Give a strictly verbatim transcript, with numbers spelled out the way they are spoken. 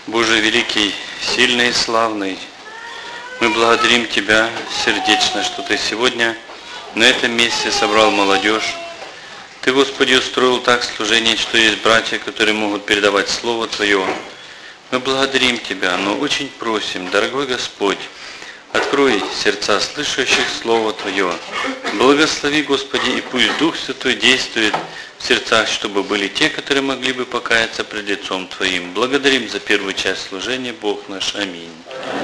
Боже великий, сильный и славный, мы благодарим Тебя сердечно, что Ты сегодня на этом месте собрал молодежь. Ты, Господи, устроил так служение, что есть братья, которые могут передавать Слово Твое. Мы благодарим Тебя, но очень просим, дорогой Господь, открой сердца слышащих Слово Твое. Благослови, Господи, и пусть Дух Святой действует в сердцах, чтобы были те, которые могли бы покаяться пред лицом Твоим. Благодарим за первую часть служения, Бог наш. Аминь.